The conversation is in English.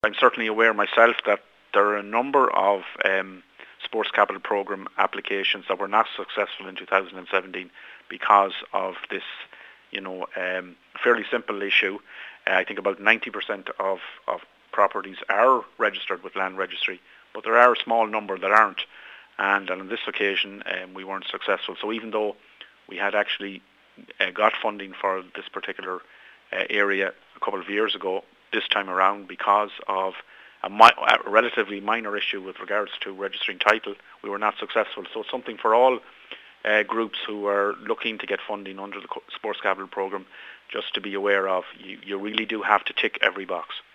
I'm certainly aware myself that there are a number of Sports Capital Programme applications that were not successful in 2017 because of this, fairly simple issue. I think about 90% of properties are registered with Land Registry, but there are a small number that aren't. And on this occasion, we weren't successful. So even though we had actually got funding for this particular area a couple of years ago, this time around, because of a relatively minor issue with regards to registering title, we were not successful. So it's something for all groups who are looking to get funding under the Sports Capital Programme just to be aware of. You really do have to tick every box.